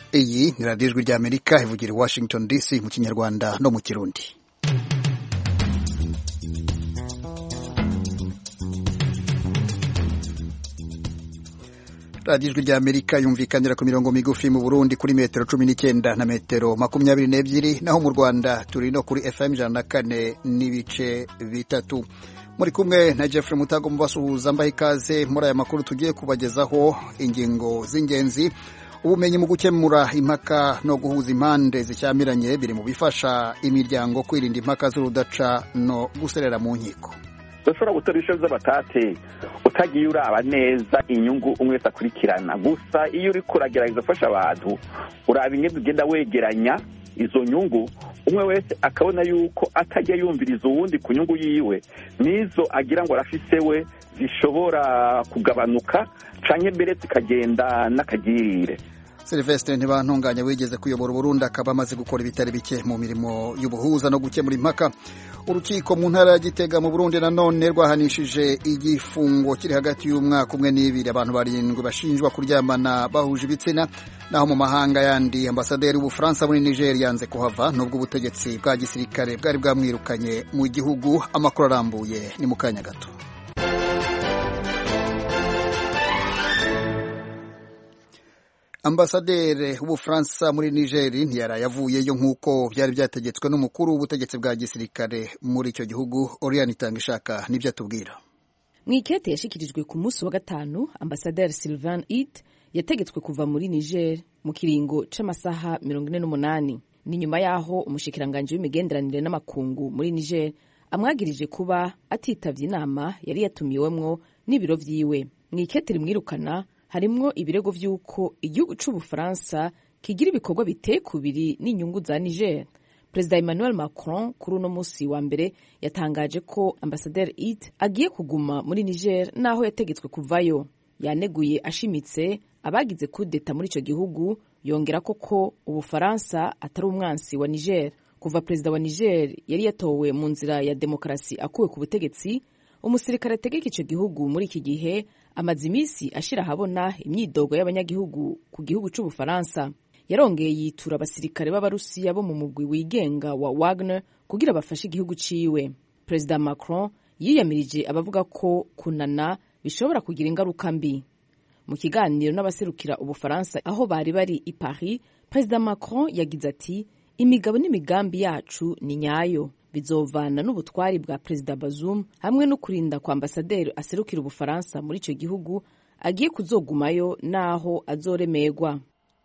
Iyi ni radiyo ijwi ry'Amerika ivugira i Washington DC mu Kinyarwanda no mu Kirundi. radiyo ijwi ry'Amerika yumvikanira ku mirongo migufi mu Burundi kuri metero 19 na metero 22, naho mu Rwanda turi no kuri FM 104 n'ibice bitatu. Muri kumwe na Jeffrey Mutago mubasuhuza mbaye ikaze muri aya makuru tugiye kubagezaho. Ingingo z'ingenzi: ubumenyi mu gukemura impaka no guhuza impande zicyamiranye biri mu bifasha imiryango kwirinda impaka z'urudaca no guserera mu nkiko. Ushobora gutorisha z'abatate utagiye uraba neza inyungu umwe wese akurikirana, gusa iyo uri kuragerageza gufasha abantu uraba ingene ugenda wegeranya izo nyungu, umwe wese akabona yuko atajya yumviriza uwundi ku nyungu yiwe, nizo agira ngo arafise we zishobora kugabanuka canke mbere zikagenda n'akagirire. Sylvestre Ntibantunganya wigeze kuyobora Burundi akaba amaze gukora ibitari bike mu mirimo y'ubuhuza no gukemura impaka. Urukiko mu ntara ya Gitega mu Burundi nanone rwahanishije igifungo kiri hagati y'umwaka umwe n'ibiri abantu 7 bashinjwa kuryamana bahuje ibitsina. Naho mu mahanga yandi, ambasaderi w'Ubufaransa muri Niger yanze kuhava nubwo ubutegetsi bwa gisirikare bwari bwamwirukanye mu gihugu. Amakuru arambuye ni mu kanya gato. Ambasaderi w'Ubufaransa muri Niger ntiyaraye avuyeyo nk'uko byari byategetswe n'umukuru w'ubutegetsi bwa gisirikare muri icyo gihugu. Oriane Itangishaka nibyo atubwira. Mwikete yashikirijwe ku munsi wa gatanu, Ambasaderi Sylvain It yategetswe kuva muri Niger mu kiringo c'amasaha 48. Ni nyuma yaho umushikiranganje w'imigenderanire n'amakungu muri Niger amwagirije kuba atitavye inama yari yatumiwemwo n'ibiro vyiwe. Mwikete rimwirukana harimwo ibirego vy'uko igihugu c'Ubufaransa kigira ibikorwa bitekubiri n'inyungu za Niger. Perezida Emmanuel Macron kuri uno musi wa mbere yatangaje ko Ambasaderi It agiye kuguma muri Niger naho yategetswe kuvayo. Yaneguye ashimitse abagize kudeta muri ico gihugu, yongera ko Ubufaransa atari umwansi wa Niger. Kuva perezida wa Niger yari yatowe mu nzira ya demokrasi akuwe ku butegetsi, umusirikare ategeka ico gihugu muri iki gihe amaze imisi ashira habona imyidogo y'abanyagihugu ku gihugu c'Ubufaransa. Yarongeye yitura abasirikare b'Abarusiya bo mu mugwi wigenga wa Wagner kugira bafashe igihugu ciwe. Perezida Macron yiyamirije abavuga ko kunana bishobora kugira ingaruka mbi. Mu kiganiro n'abaserukira Ubufaransa aho bari i Paris, Perezida Macron yagize ati: imigabo n'imigambi yacu ni nyayo, bizovana n'ubutwari bwa Perezida Bazoum hamwe no kurinda kwa ambasaderi aserukira Ubufaransa muri ico gihugu agiye kuzogumayo naho azoremerwa.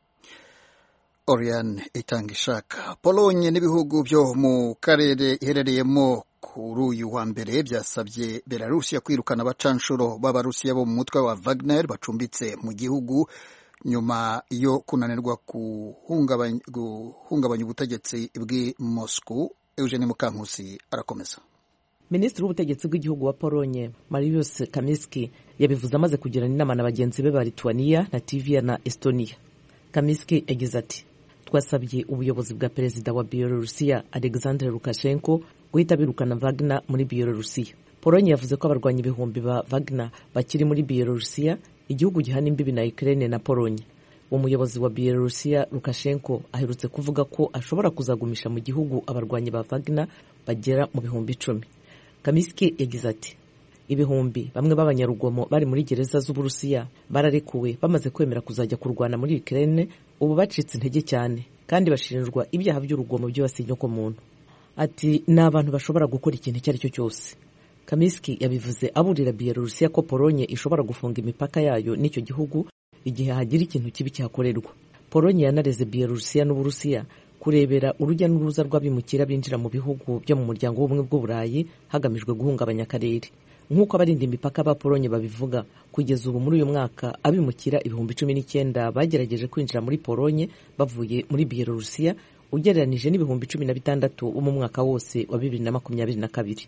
Oriane Itangishaka. Polonye n'ibihugu byo mu karere iherereyemo kuri uyu wa mbere byasabye Belarusiya kwirukana abacanshuro b'Abarusiya bo mu mutwe wa Wagner bacumbitse mu gihugu nyuma yo kunanirwa guhungabanya ubutegetsi bw'i Moscow. Eugene Mukankusi arakomeza. Minisitiri w'ubutegetsi bw'igihugu wa Polonye Mariusz Kamiński yabivuze amaze kugirana inama na bagenzi be ba Lithuania, Latvia na Estonia. Kamiński yagize ati: twasabye ubuyobozi bwa perezida wa Bielorusiya Alexander Lukashenko guhita birukana Wagner muri Bielorusiya. Polonye yavuze ko abarwanya ibihumbi ba Wagner bakiri muri Bielorusiya, igihugu gihana imbibi na Ukraine na Polonye. Umuyobozi wa Bielorusiya Lukashenko aherutse kuvuga ko ashobora kuzagumisha mu gihugu abarwanyi ba Wagner bagera mu bihumbi 10. Kamiński yagize ati: ibihumbi bamwe b'abanyarugomo bari muri gereza z'Uburusiya bararekuwe bamaze kwemera kuzajya kurwana muri Ukraine, ubu bacitse intege cyane kandi bashinjwa ibyaha by'urugomo by'abasinyo ko muntu. Ati ni abantu bashobora gukora ikintu icyo ari cyo cyose. Kamiński yabivuze aburira Bielorusiya ko Polonye ishobora gufunga imipaka yayo n'icyo gihugu igihe hagira ikintu kibi cyakorerwa. Polonye yanareze Bielorusiya n'Uburusiya kurebera urujya n'uruza rw'abimukira binjira mu bihugu byo mu muryango w'ubumwe bw'Uburayi hagamijwe guhungabanya akarere. Nk'uko abarinda imipaka ba Polonye babivuga, kugeza ubu muri uyu mwaka abimukira 19,000 bagerageje kwinjira muri Polonye bavuye muri Bielorusiya, ugereranije n'ibihumbi 16 mu mwaka wose wa 2022.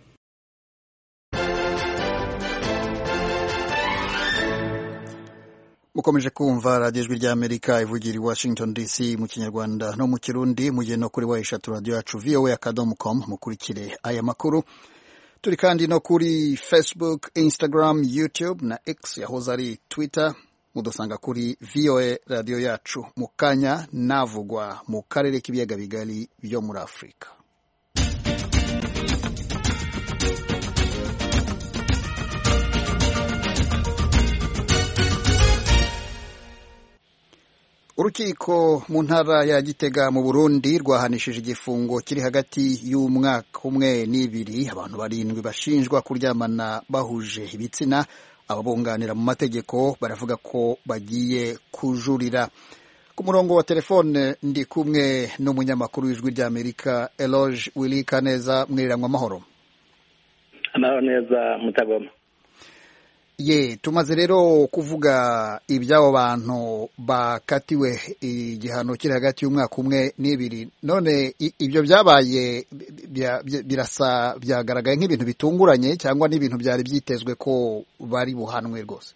Mukomeje kumva radiyo ijwi ry'Amerika ivugira i Washington DC mu Kinyarwanda no mu Kirundi. Mujye no kuri wayishatu radio yacu voa.com mukurikire aya makuru. Turi kandi no kuri Facebook, Instagram, YouTube na X yahoze ari Twitter. mudusanga kuri VOA radio yacu. Mu kanya navugwa mu karere k'ibiyaga bigari byo muri Afurika. Urukiko mu ntara ya Gitega mu Burundi rwahanishije igifungo kiri hagati y'umwaka umwe n'ibiri abantu 7 bashinjwa kuryamana bahuje ibitsina. Ababunganira mu mategeko baravuga ko bagiye kujurira. Ku murongo wa telefone ndi kumwe n'umunyamakuru w'Ijwi ry'Amerika Eloge Wilikaneza. Mwiriranwa amahoro. Amahoro neza Mutagoma. Tumaze rero kuvuga iby'abo bantu bakatiwe igihano kiri hagati y'umwaka umwe n'ibiri. None ibyo byabaye byagaragaye nk'ibintu bitunguranye cyangwa n'ibintu byari byitezwe ko bari buhanwe rwose?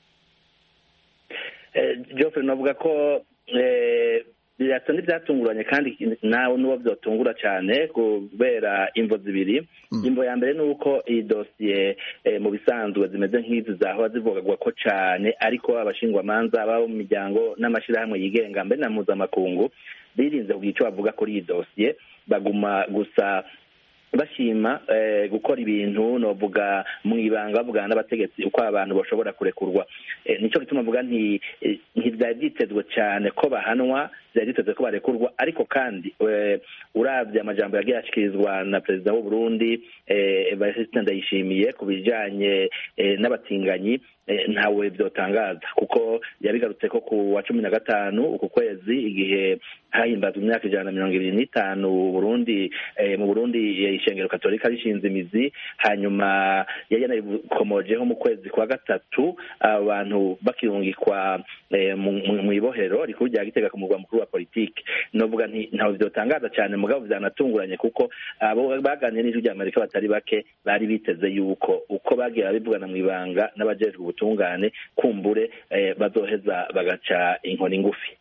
Geoffrey, navuga ko birasa n'ibyatunguranye kandi nawe n'uwo byatungura cyane kubera imvo zibiri. Imvo ya mbere ni uko iyi dosiye mu bisanzwe zimeze nk'izi zahora zivugagwa ko cyane, ariko abashingwamanza babo mu miryango n'amashyirahamwe yigenga mbere na mpuzamakungu birinze kugira icyo bavuga kuri iyi dosiye, baguma gusa bashima gukora ibintu novuga mu ibanga bavugana n'abategetsi uko abantu bashobora kurekurwa. Nico gituma mvuga ntibyari byitezwe cyane ko bahanwa, byari byitezwe ko barekurwa, ariko kandi uravye amajambo yagiye ashikirizwa na perezida w'u Burundi Evariste Ndayishimiye ku bijanye n'abatinganyi ntawe byotangaza, kuko yabigarutse ko ku wa 15 uku kwezi igihe hahimbazwa imyaka 125 Burundi mu Burundi ishengero katolika rishinze imizi, hanyuma yanabikomojeho mu kwezi kwa gatatu abantu bakirungikwa mu ibohero rikuru rya Gitega ku murwa mukuru wa politiki. Novuga ntawe byotangaza cyane, mugabo byanatunguranye kuko abo baganiriye n'Ijwi ry'Amerika batari bake bari biteze yuko uko bagiye babivugana mu ibanga n'abajejwe ubutungane kumbure bazoheza bagaca inkoni ngufi.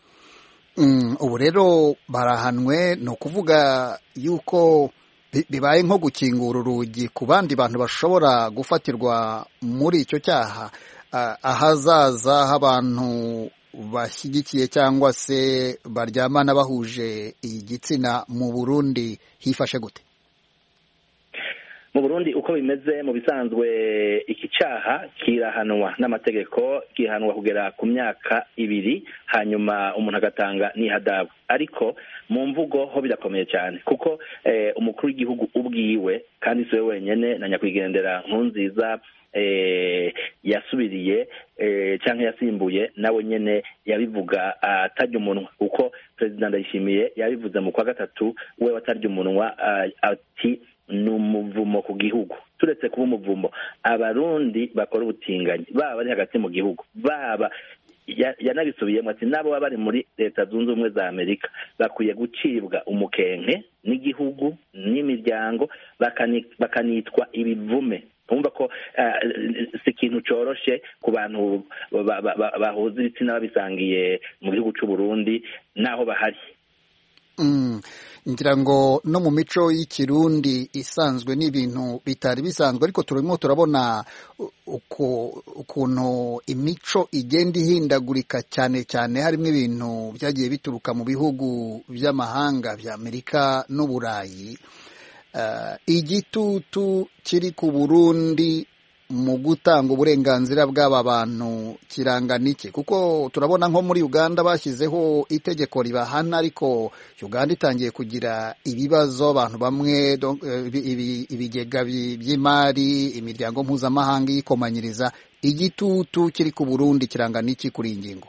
Ubu rero barahanwe, no kuvuga yuko bibaye nko gukingura urugi ku bandi bantu bashobora gufatirwa muri icyo cyaha ahazaza h'abantu bashyigikiye cyangwa se baryamana bahuje igitsina. Mu Burundi hifashe gute? Mu Burundi uko bimeze mu bisanzwe iki cyaha kirahanwa n'amategeko, kihanwa kugera ku myaka 2, hanyuma umuntu agatanga n'ihadabu. Ariko mu mvugo ho birakomeye cyane kuko umukuru w'igihugu ubwiwe kandi siwe wenyene na nyakwigendera Nkurunziza yasubiriye cyangwa yasimbuye nawe nyene yabivuga atarya umunwa, kuko Perezida Ndayishimiye yabivuze mu kwa gatatu we watarya umunwa ati n'umuvumo ku gihugu. Turetse kuba umuvumo, abarundi bakora ubutinganyi baba bari hagati mu gihugu baba yanabisubiyemo ati nabo baba bari muri Leta Zunze Ubumwe za Amerika bakwiye gucibwa umukenke n'igihugu n'imiryango bakanitwa ibivume. Umva ko si ikintu coroshe ku bantu bahuza ibitsina babisangiye mu gihugu cy'u Burundi naho bahari. Ngira ngo no mu mico y'ikirundi isanzwe n'ibintu bitari bisanzwe, ariko turimo turabona ukuntu imico igenda ihindagurika cyane cyane, harimo ibintu byagiye bituruka mu bihugu by'amahanga bya Amerika n'Uburayi. Igitutu kiri ku Burundi mu gutanga uburenganzira bw'aba bantu kirangana iki? Kuko turabona nko muri Uganda bashyizeho itegeko ribahana, ariko Uganda itangiye kugira ibibazo, abantu bamwe ibigega by'imari, imiryango mpuzamahanga yikomanyiriza. Igitutu kiri ku Burundi kirangana iki kuri iyi ngingo?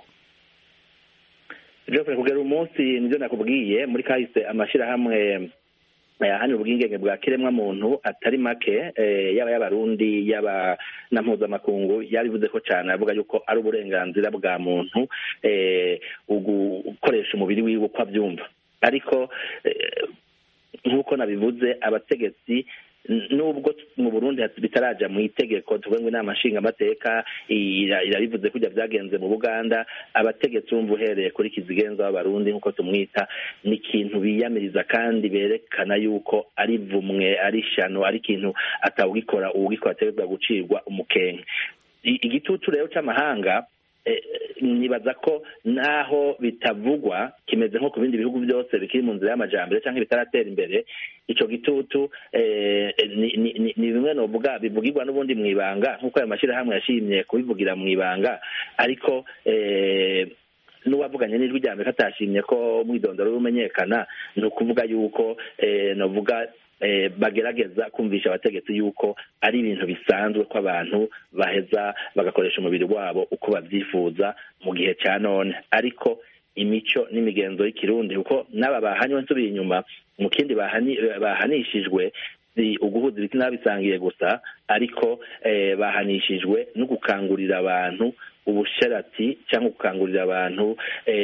Kugera umunsi nibyo nakubwiye, muri kahise amashyirahamwe hano ubwingenge bwa kiremwa muntu atari make yaba y'abarundi yaba na mpuzamakungu yabivuze ko cyane, avuga yuko ari uburenganzira bwa muntu gukoresha umubiri wiwe uko abyumva. Ariko nk'uko nabivuze, abategetsi nubwo mu Burundi bitaraja mu itegeko, tuvuge ngo inama nshingamateka irabivuze kujya byagenze mu Buganda, abategetsi bumva uhereye kuri Kizigenza w'abarundi nk'uko tumwita, ni ikintu biyamiriza kandi berekana yuko ari vumwe, ari shano, ari ikintu atawugikora uwugikora ategerezwa gucirwa umukenke. Igitutu rero cy'amahanga nibaza ko naho bitavugwa kimeze nko ku bindi bihugu byose bikiri mu nzira y'amajambere cyangwa bitaratera imbere, ico gitutu ni bimwe novuga bivugirwa n'ubundi mwibanga nk'uko ayo mashyirahamwe yashimye kubivugira mwibanga, ariko n'uwavuganye n'ijwi rya Amerika atashimye ko mwidondoro rumenyekana, ni ukuvuga yuko novuga bagerageza kumvisha abategetsi yuko ari ibintu bisanzwe ko abantu baheza bagakoresha umubiri wabo uko babyifuza mu gihe cya none, ariko imico n'imigenzo y'ikirundi kuko n'aba bahanywe nsubiye inyuma mu kindi bahanishijwe si uguhuza ibitsina bisangiye gusa, ariko bahanishijwe no gukangurira abantu ubusharati cyangwa gukangurira abantu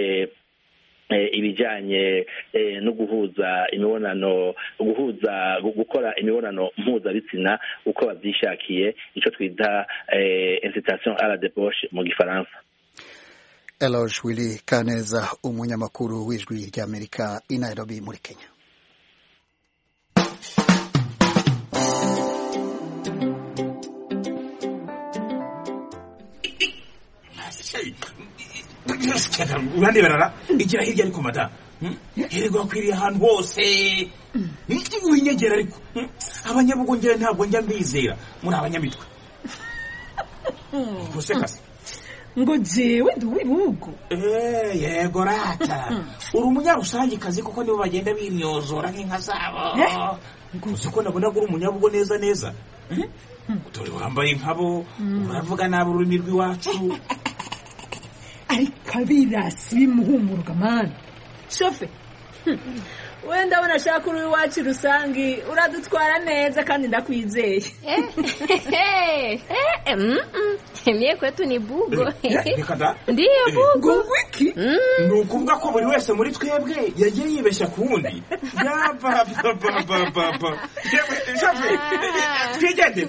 ibijyanye no guhuza imibonano gukora imibonano mpuzabitsina uko babyishakiye, icyo twita incitation à la débauche mu gifaransa. Eloge Willy Kaneza, umunyamakuru w'ijwi ry'Amerika i Nairobi muri Kenya. urande barara igira hirya ariko mata herego akwiriye ahantu hose winyegera ariko abanyabugongera ntabwo njya mbizera muri abanyamitwe gusekase ngo jewe ndi uw'ibihugu yego rata uri umunyarusange kazi kuko nibo bagenda bimyozora nk'inka zabo uzi ko nabona uri umunyabugo neza neza dore wambaye nkabo uravuga nabi ururimi rw'iwacu ariko abirasi bimuhumuruka mani shofe wenda abona ashaka uri iwacu rusangi uradutwara neza kandi ndakwizeye. Mie kwetu ni bugo. Ndiyo bugo wiki. Ni ukuvuga ko buri wese muri twebwe yagiye yibeshya ku wundi. Shofe twigende.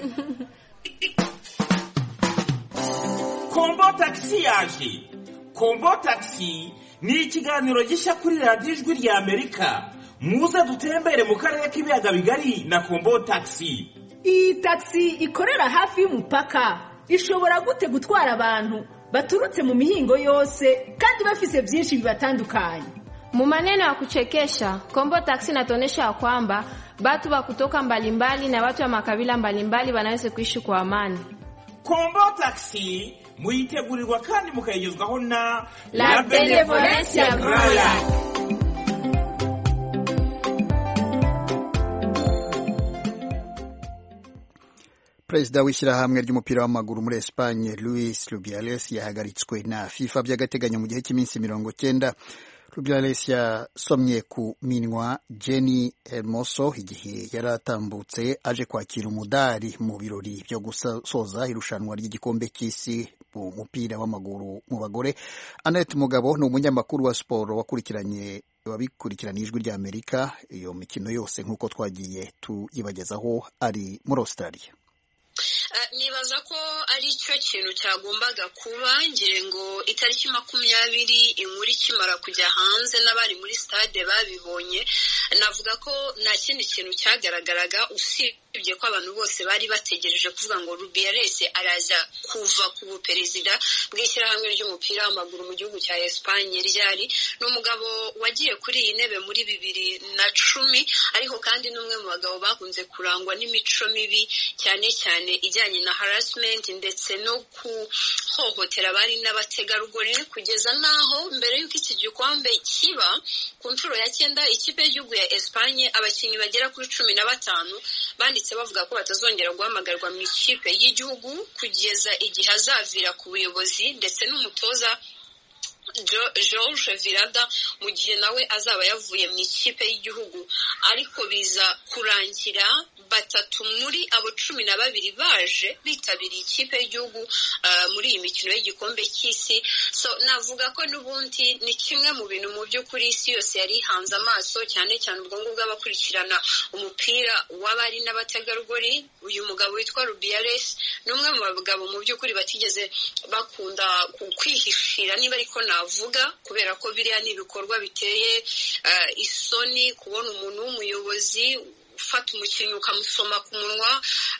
Kombo taxi yaje. Kombo taxi ni ikiganiro gishya kuri radiyo ijwi rya Amerika. Muze dutembere mu karere k'ibiyaga bigari na Kombo taxi. Iyi taxi ikorera hafi y'umupaka. Ishobora gute gutwara abantu baturutse mu mihingo yose kandi bafise byinshi bibatandukanye. Mu maneno ya kuchekesha, Kombo taxi inatuonyesha kwamba watu wa kutoka mbalimbali na watu wa makabila mbalimbali wanaweza kuishi kwa amani. Kombo taxi muyitegurirwa kandi mukayigezwaho na La Benevolencia Royal. Perezida w'ishyirahamwe ry'umupira w'amaguru muri Espagne Luis Rubiales yahagaritswe na FIFA by'agateganyo mu gihe cy'iminsi 90. Rubiales yasomye ku minwa Jenny Hermoso igihe yaratambutse aje kwakira umudari mu birori byo gusoza irushanwa ry'igikombe cy'isi mu mupira w'amaguru mu bagore. Annette Mugabo ni umunyamakuru wa siporo wabikurikirana ijwi rya Amerika iyo mikino yose nk'uko twagiye tuyibagezaho ari muri Australia. Nibaza ko ari cyo kintu cyagombaga kuba ngire ngo itariki 20 inkuru ikimara kujya hanze n'abari muri stade babibonye, navuga ko nta kindi kintu cyagaragaraga usibye ko abantu bose bari bategereje kuvuga ngo Rubiales araza kuva ku buperezida bw'ishyirahamwe ry'umupira w'amaguru mu gihugu cya Espagne ryari n'umugabo wagiye kuri iyi ntebe muri 2010, ariko kandi n'umwe mu bagabo bakunze kurangwa n'imico mibi cyane cyane ijyanye na harassment ndetse no kuhohotera abari n'abategarugori, kugeza naho mbere y'uko iki gikombe kiba ku nshuro ya 9 ikipe y'igihugu ya Espagne abakinnyi bagera kuri 15 banditse bavuga ko batazongera guhamagarwa mu ikipe y'igihugu kugeza igihe azavira ku buyobozi, ndetse n'umutoza Jorge Vilada mu gihe nawe azaba yavuye mu ikipe y'igihugu. Ariko biza kurangira 3 muri abo 12 baje bitabiriye ikipe y'igihugu muri iyi mikino y'igikombe cy'isi. So navuga ko n'ubundi ni kimwe mu bintu mu by'ukuri isi yose yari hanze amaso, cyane cyane ubwongo bw'abakurikirana umupira w'abari n'abategarugori. Uyu mugabo witwa Rubiales n'umwe mu bagabo mu by'ukuri batigeze bakunda kwihishira, niba ariko navuga, kubera ko biriya ni ibikorwa biteye isoni kubona umuntu w'umuyobozi gufata umukinnyi ukamusoma ku munwa.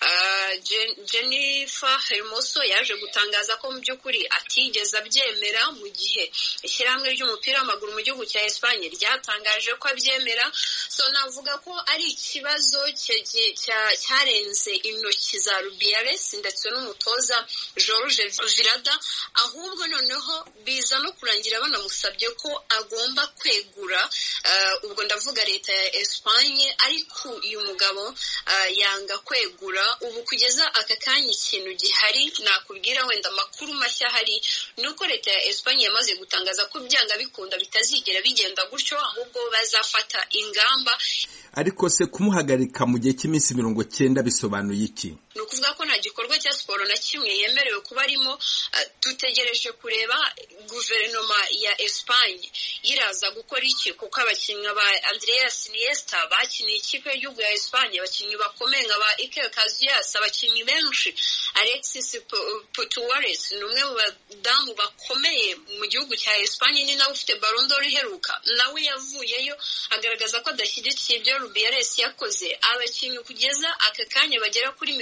Jennifer Hermoso yaje gutangaza ko mu by'ukuri atigeze abyemera, mu gihe ishyirahamwe ry'umupira w'amaguru mu gihugu cya Espagne ryatangaje ko abyemera. So navuga ko ari ikibazo cyarenze intoki za Rubiales ndetse n'umutoza Jorge Vilada, ahubwo noneho biza no kurangira banamusabye ko agomba kwegura. Ubwo ndavuga leta ya Espagne, ariko uyu mugabo yanga kwegura. Ubu kugeza aka kanya ikintu gihari nakubwira, wenda amakuru mashya ahari ni uko leta ya Espagne yamaze gutangaza ko byanga bikunda bitazigera bigenda gutyo, ahubwo bazafata ingamba. Ariko se kumuhagarika mu gihe cy'iminsi 90 bisobanuye iki? Ni ukuvuga ko nta gikorwa cya siporo na kimwe yemerewe kuba arimo. Dutegereje kureba guverinoma ya Espagne iraza gukora iki, kuko abakinnyi ba Andreas Iniesta bakiniye ikipe y'igihugu ya Espagne, abakinnyi bakomeye nka ba Iker Casillas, abakinnyi benshi. Alexis Putellas ni umwe mu badamu bakomeye mu gihugu cya Espagne, ni nawe ufite Ballon d'Or iheruka, nawe yavuyeyo agaragaza ko adashyigikiye ibyo Rubiales yakoze. Abakinnyi kugeza aka kanya bagera kuri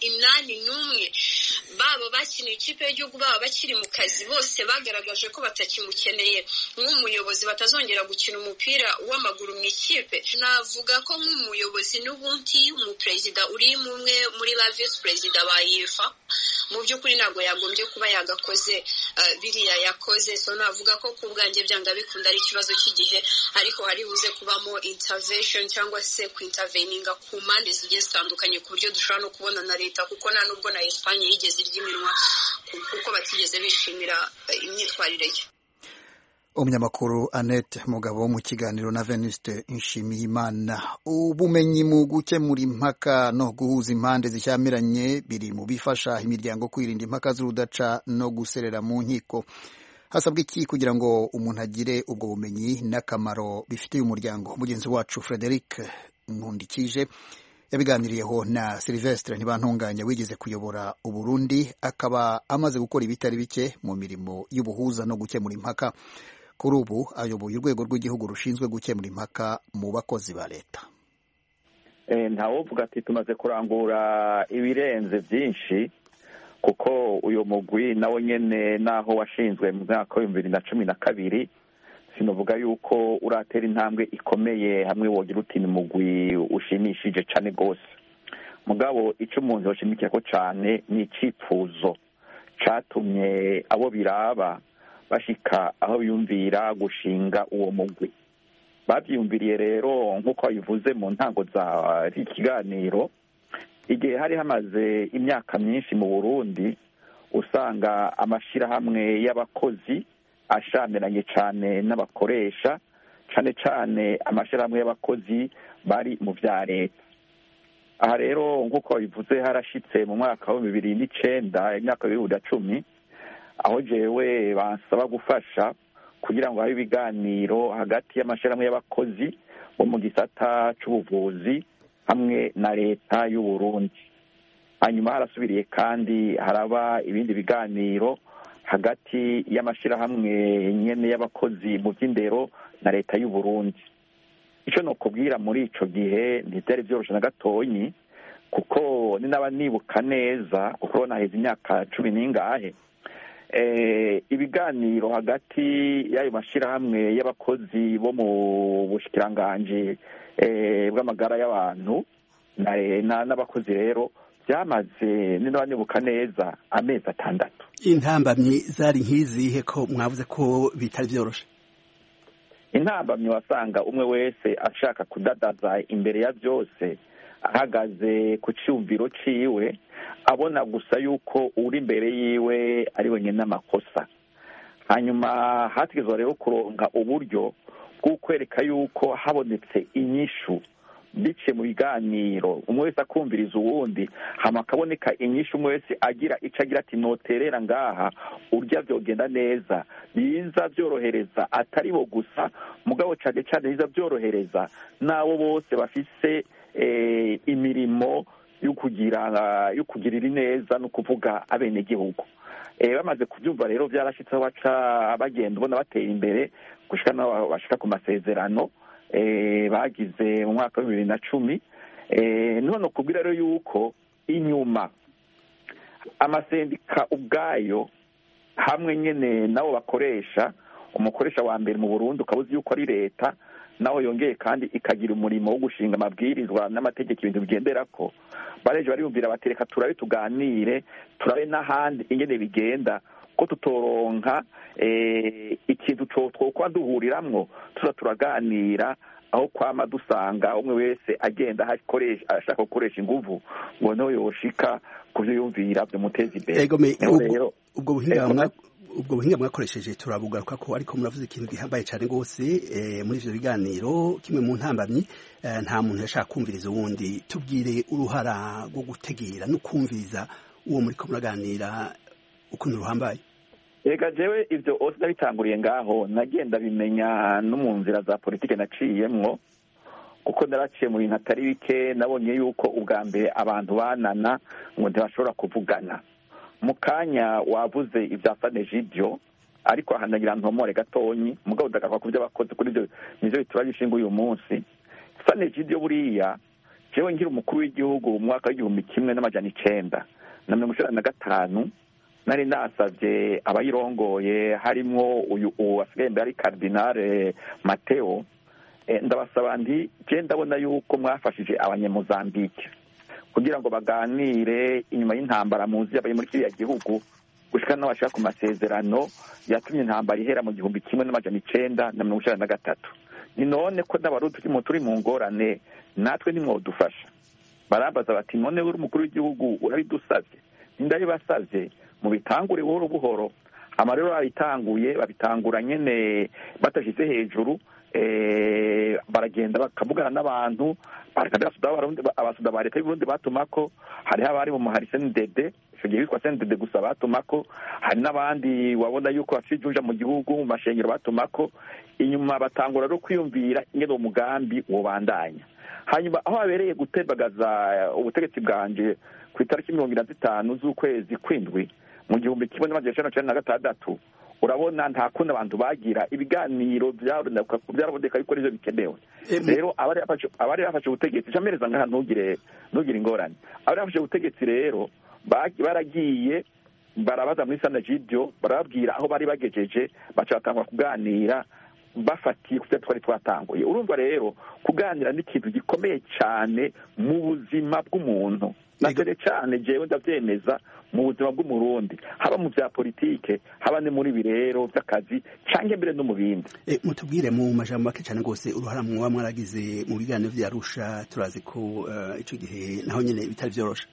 81 baba bakiniye ikipe y'igihugu, baba bakiri mu kazi, bose bagaragaje ko batakimukeneye nk'umuyobozi, batazongera gukina umupira w'amaguru mu ikipe. Navuga ko nk'umuyobozi n'ubundi umuperezida uri umwe muri ba vice perezida ba UEFA, mu by'ukuri ntabwo yagombye kuba yagakoze biriya yakoze. So navuga ko ku bwanjye byanga bikunda ari ikibazo cy'igihe, ariko hari buze kubamo intervention cyangwa se kwinterveninga ku mpande zigiye zitandukanye, ku buryo dushobora no kubona na leta, kuko nta nubwo na Espagne yigeze ry'iminwa kuko batigeze bishimira imyitwarire ye. Umunyamakuru Annette Mugabo mu kiganiro na Venuste Nshimiyimana. Ubumenyi mu gukemura impaka no guhuza impande zishyamiranye biri mu bifasha imiryango kwirinda impaka z'urudaca no guserera mu nkiko. Hasabwa iki kugira ngo umuntu agire ubwo bumenyi n'akamaro bifitiye umuryango? Mugenzi wacu Frederic Nkundikije yabiganiriyeho na Sylvestre Ntibantunganya wigeze kuyobora Uburundi, akaba amaze gukora ibitari bike mu mirimo y'ubuhuza no gukemura impaka. Kuri ubu ayoboye urwego rw'igihugu rushinzwe gukemura impaka mu bakozi ba leta. Ntawovuga ati tumaze kurangura ibirenze byinshi, kuko uyu mugwi nawe nyene naho washinzwe mu mwaka wa 2012 sinovuga yuko uratera intambwe ikomeye hamwe wogira uti ni mugwi ushimishije cane gose. Mugabo ico umuntu yoshimikira ko cane ni icipfuzo catumye abo biraba bashika aho biyumvira gushinga uwo mugwi. Bavyumviriye rero nk'uko bivuze mu ntango za ikiganiro, igihe hari hamaze imyaka myinshi mu Burundi usanga amashirahamwe y'abakozi ashamiranye cyane n'abakoresha, cyane cyane amashirahamwe y'abakozi bari mu vya leta. Aha rero nk'uko bivuze harashitse mu mwaka wa 2009 imyaka ya 2010 aho jewe bansaba gufasha kugira ngo habe ibiganiro hagati y'amashirahamwe y'abakozi bo mu gisata c'ubuvuzi hamwe na leta y'u Burundi. Hanyuma harasubiriye kandi haraba ibindi biganiro hagati y'amashirahamwe nyene y'abakozi mu by'indero na leta y'u Burundi. Ico no kubwira muri ico gihe ntitari byoroshe na gatonyi, kuko ni naba nibuka neza uko naheze imyaka 10 n'ingahe ibiganiro hagati y'ayo mashirahamwe y'abakozi bo mu bushikiranganje bw'amagara y'abantu n'abakozi rero byamaze nina nibuka neza amezi 6. Intambamyi zari nkizihe ko mwavuze ko bitari byoroshe? Intambamyi wasanga umwe wese ashaka kudadaza imbere ya byose, ahagaze ku cyumviro ciwe, abona gusa yuko uri imbere yiwe ari wenyine n'amakosa. Hanyuma hategezwa rero kuronka uburyo bwo kwereka yuko habonetse inyishu bice mu biganiro, umwe wese akumviriza uwundi, hama akaboneka inyishu umwe wese agira ico agira ati noterera ngaha urya byogenda neza, biza byorohereza atari bo gusa mugabo cyane cyane biza byorohereza nabo bose bafise imirimo yo kugirira neza no kuvuga abene gihugu. Bamaze kubyumva rero byarashitse baca bagenda ubona batera imbere gushika no bashika ku masezerano bagize mu mwaka wa 2010 none kubwira rero yuko inyuma amasendika ubwayo hamwe nyene nabo bakoresha umukoresha wa mbere mu Burundi ukabuzi yuko ari leta naho yongeye kandi ikagira umurimo wo gushinga amabwirizwa n'amategeko ibintu bigenderako bareje bariyumvira batereka turabe tuganire turabe n'ahandi ingene bigenda ko tutoronka ikintu twokwa duhuriramwo tuza turaganira aho kwama dusanga umwe wese agenda ashaka gukoresha inguvu ngo no yoshika kuvyo yumvira byo muteza imbere. ubwo buhinga mwakoresheje turabugaruka ko ariko muravuze ikintu gihambaye cyane rwose muri ivyo biganiro kimwe mu ntambamyi nta muntu yashaka kumviriza uwundi. Tubwire uruhara rwo gutegera no kumviriza uwo muri ko muraganira ukuntu ruhambaye. Ega jewe ivyo ose nabitanguriye ngaho nagenda bimenya no mu nzira za politike naciyemwo kuko naraciye mu bintu atari bike nabonye yuko ubwa mbere abantu banana ngo ntibashobora kuvugana. Mu kanya wavuze ibya Sanegidyo ariko ahanagira ntomore gatonyi mugabo udagaruka ku byo bakoze kuri ibyo nivyo biturabishinga uyu munsi. Sanegidyo buriya jewe ngira umukuru w'igihugu mu mwaka w'1995 nari nasavye abayirongoye harimwo uyu wasigaye imbere ari Cardinal Mateo ndabasaba ndi je ndabona yuko mwafashije abanyamuzambike kugira ngo baganire inyuma y'intambara muzi yabaye muri kiriya gihugu gushika n'abashaka ku masezerano yatumye intambara ihera mu 1993. ni none ko n'abarundi turi mu ngorane natwe nimwodufasha. Barambaza bati none uri umukuru w'igihugu urabidusavye ndabibasavye mu bitangure buhoro buhoro. Amarero babitanguye babitangura nyene batashize hejuru baragenda bakavugana n'abantu abasuda ba leta y'Uburundi batumako hariho abari mu muhari CNDD ico gihe witwa CNDD gusa batumako hari n'abandi wabona yuko bafijunja mu gihugu mu mashengero batumako inyuma batangura no kwiyumvira ingene umugambi wobandanya. Hanyuma aho abereye gutebagaza ubutegetsi bwanje ku itariki 25 z'ukwezi kw'indwi mu 1996 urabona nta kundi abantu bagira ibiganiro byaraboneka yuko rivyo bikenewe. Rero abari bafashe ubutegetsi camereza ngaha ntugire ingorane. Abari bafashe ubutegetsi rero baragiye barabaza muri Sanegidyo barababwira aho bari bagejeje baca batangwa kuganira bafatiye ku twari twatanguye. Urumva rero kuganira ni ikintu gikomeye cyane mu buzima bw'umuntu natwe cyane jewe ndavyemeza mu buzima bw'umurundi haba mu bya politike haba ne muri birero by'akazi cyangwa mbere no mu bindi. Mutubwire mu majambo make cyane gose uruhara mu mwaragize mu biganiro vya Arusha turazi ko ico gihe naho nyene bitari vyorosha.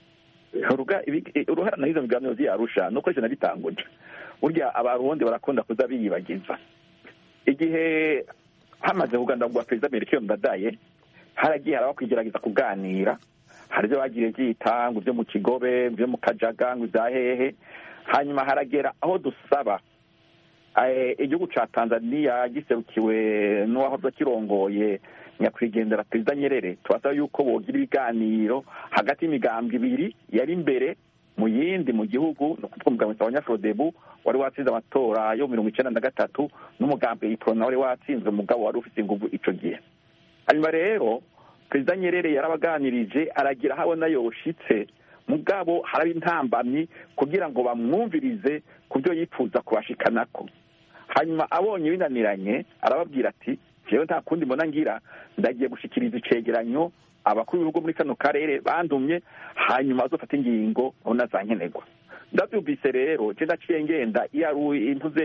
Uruhara nahizo biganiro vya Arusha nuko je nabitanguje burya abarundi barakunda kuza biyibagiza. Igihe hamaze kugandagwa Perezida Melchior Ndadaye haragiye harabakwigeragiza kuganira hari byo bagire by'itangu byo mu Kigobe byo mu Kajaga ngo zahehe. Hanyuma haragera aho dusaba igihugu ca Tanzania giserukiwe n'uwahoze kirongoye nyakwigendera Perezida Nyerere twasaba yuko bogira ibiganiro hagati y'imigambwe ibiri yari imbere mu yindi mu gihugu no kuvuga umugambi wa Nyafodebu wari watsinze amatora yo 1993 n'umugambi Iprona wari watsinze umugabo wari ufite inguvu ico gihe. Hanyuma rero Perezida Nyerere yarabaganirije aragira habona yoshitse mugabo haraba intambamyi kugira ngo bamwumvirize kubyo yifuza kubashikanako. Hanyuma abonye binaniranye arababwira ati jewe nta kundi mbona ngira ndagiye gushikiriza icegeranyo abakuru b'ibihugu muri kano karere bandumye hanyuma azofata ingingo aho nazankenerwa. Ndavyumvise rero je ndaciye ngenda iyo intuze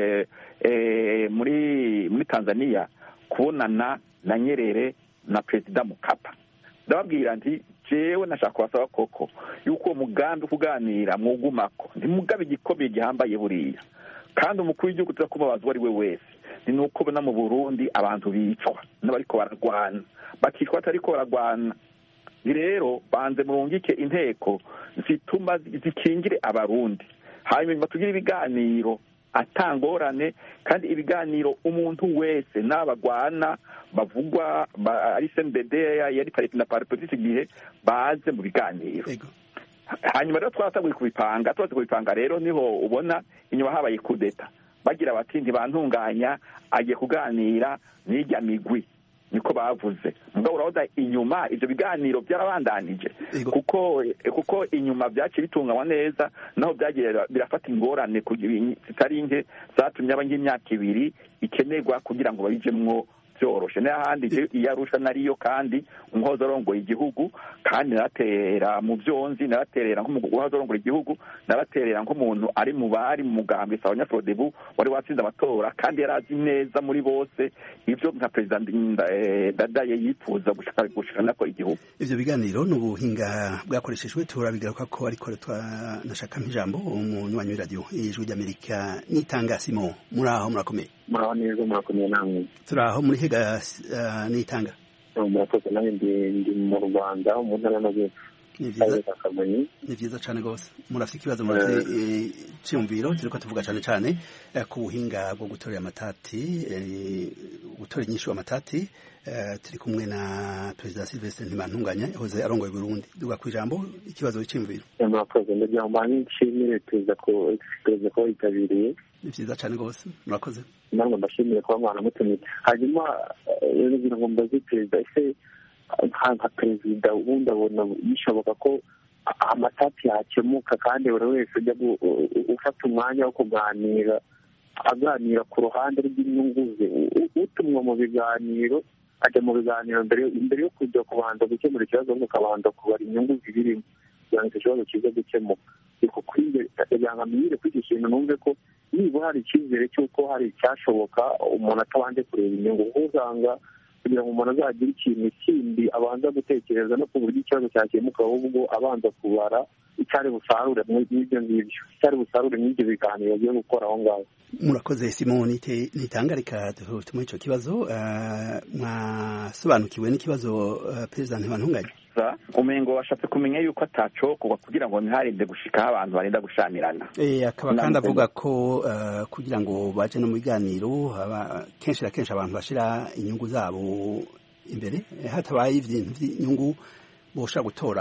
muri Tanzania kubonana na Nyerere na Perezida Mkapa. Ndababwira nti jewe nashaka kubasaba koko yuko umugambi kuganira mwugumako ndi mugabe igikomeye gihambaye buriya kandi umukuru w'igihugu tuzakubabaza wari we wese ni nuko bona mu Burundi abantu bicwa n'abariko baragwana bakicwa atariko baragwana. Rero banze murungike inteko zituma zikingire abarundi hanyuma batugire ibiganiro atangorane kandi ibiganiro umuntu wese n'abagwana bavugwa ari CNDD yari parti na parti gihe baze mu biganiro. Hanyuma rero twatanguye kubipanga rero niho ubona inyuma habaye kudeta bagira bati ntibantunganya agiye kuganira n'ijya migwi niko bavuze mugabo urahoza inyuma ivyo biganiro byarabandanije kuko inyuma byaciye bitunganywa neza naho byagiye birafata ingorane zitari nke zatumye abanyimyaka 2 ikenerwa kugira ngo babijemwo byoroshe n'ahandi iyo Arusha nariyo kandi umuhoza arongoye igihugu kandi naratera mu byonzi naraterera nk'umuhoza arongoye igihugu naraterera nk'umuntu ari mu bari mu mugambwe sawa Nyafodebu wari watsinze amatora kandi yarazi neza muri bose ivyo nka president Dadaye yifuza gushikana ko igihugu ivyo biganiro n'ubuhinga bwakoreshejwe turabigaruka ko ariko nashaka nk'ijambo umunywanyi wa radio ijwi ry'Amerika n'itangasimo muraho murakomeye muraho neza murakomeye namwe turaho muri hega nitanga murakoze nanjye ndi mu Rwanda mu ntara y'Amajyepfo ni vyiza cane gose murafite ikibazo muraze cyumviro turiko tuvuga cane ku buhinga bwo gutorera amatati gutorera inyishu amatati turi kumwe na President Sylvestre Ntibantunganya yahoze arongoye Burundi duga ku ijambo ikibazo cy'imviro murakoze ndagira ngo nshimire Perezida ko yitabiriye ni vyiza cane gose murakoze namwe mbashimire kuba mwana mutumye hanyuma rero ngo mbaze Perezida ese nka Perezida ubundi abona bishoboka ko amatati yakemuka kandi buri wese ujya ufata umwanya wo kuganira aganira ku ruhande rw'inyungu ze utumwa mu biganiro ajya mu biganiro mbere yo kujya kubanza gukemura ikibazo mukabanza kubara inyungu zibirimo kugira ngo ikibazo kize gukemuka ariko kugira ngo amenyere kuri icyo kintu numve ko nibura hari icyizere cy'uko hari icyashoboka umuntu atabanje kureba inyungu kuko usanga kugira ngo umuntu azagire ikintu kindi abanza gutekereza no ku buryo ikibazo cyakemuka ahubwo abanza kubara icyari busarure mw'ibyo ngibyo icyari busarure mw'ibyo biganiro byo gukora aho ngaho murakoze Simoni ntitangarika tumuhe ico kibazo mwasobanukiwe n'ikibazo Perezida Ntibantunganya umengo washatse kumenya yuko atacokorwa kugira ngo ntiharinde gushikaho abantu barinda gushamirana akaba kandi avuga ko kugira ngo baje no mu biganiro kenshi na kenshi abantu bashira inyungu zabo imbere hatabaye ibintu by'inyungu boshobora gutora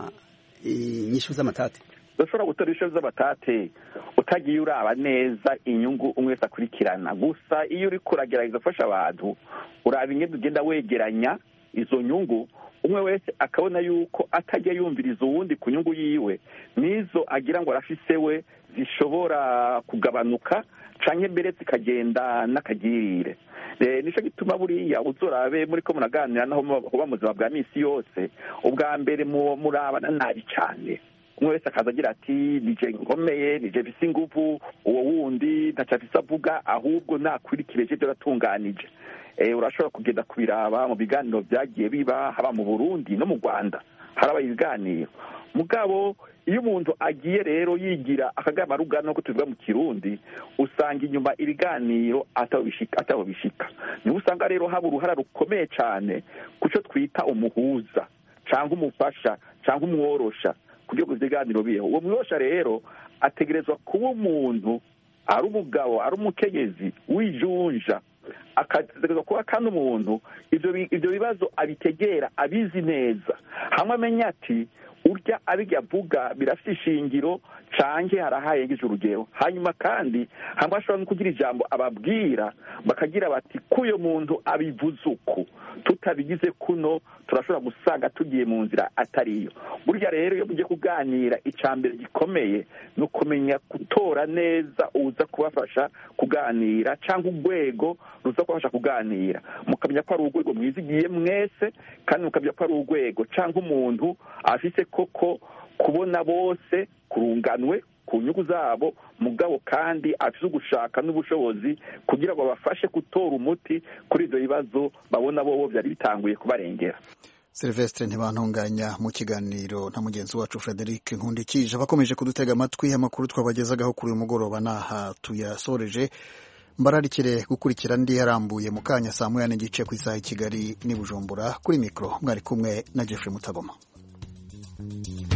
inyishu z'amatati ushobora gutora inyishu z'amatati utagiye uraba neza inyungu umwe wese akurikirana gusa iyo uri kuragerageza gufasha abantu uraba ingene ugenda wegeranya izo nyungu umwe wese akabona yuko atajya yumviriza uwundi ku nyungu yiwe nizo agira ngo arafise we zishobora kugabanuka canke mbere zikagenda n'akagirire nico gituma buriya uzorabe muri ko muraganira naho muba mu buzima bwa misi yose ubwa mbere murabana nabi cane umwe wese akaza agira ati nije ngomeye nije mfise inguvu uwo wundi ntaco afise avuga ahubwo nakwirikireje ivyo ratunganije urashobora kugenda kubiraba mu biganiro byagiye biba haba mu Burundi no mu Rwanda haraba ibiganiro mugabo iyo umuntu agiye rero yigira akagama rugano ko tuvuga mu Kirundi usanga inyuma ibiganiro ataho bishika ni usanga rero haba uruhara rukomeye cyane kuco twita umuhuza cyangwa umufasha cyangwa umworosha kugira ngo ibiganiro bihe uwo mworosha rero ategerezwa kuba umuntu ari umugabo ari umukenyezi wijunja akategerezwa kuba kandi umuntu ivyo bibazo abitegera abizi neza hamwe amenya ati urya abijya avuga birafite ishingiro canke harahayengeje urugero hanyuma kandi hamwe ashobora no kugira ijambo ababwira bakagira bati kuyo muntu abivuze uku tutabigize kuno turashobora gusanga tugiye mu nzira atariyo burya rero iyo mugiye kuganira icambere gikomeye no kumenya gutora neza uza kubafasha kuganira cyangwa urwego ruza kubafasha kuganira mukamenya ko ari urwego mwizigiye mwese kandi mukamenya ko ari urwego cyangwa umuntu afise koko kubona bose kurunganwe ku nyungu zabo mugabo kandi afise ugushaka n'ubushobozi kugira ngo bafashe gutora umuti kuri ivyo bibazo babona bobo vyari bitanguye kubarengera. Sylvestre Ntibantunganya mu kiganiro na mugenzi wacu Frederic Nkundikije bakomeje kudutega amatwi amakuru twabagezagaho kuri uyu mugoroba naha tuyasoreje mbararikire gukurikira ndi yarambuye mu kanya saa 9:30 ku isaha i Kigali ni Bujumbura kuri mikro mwari kumwe na Jeffrey Mutagoma.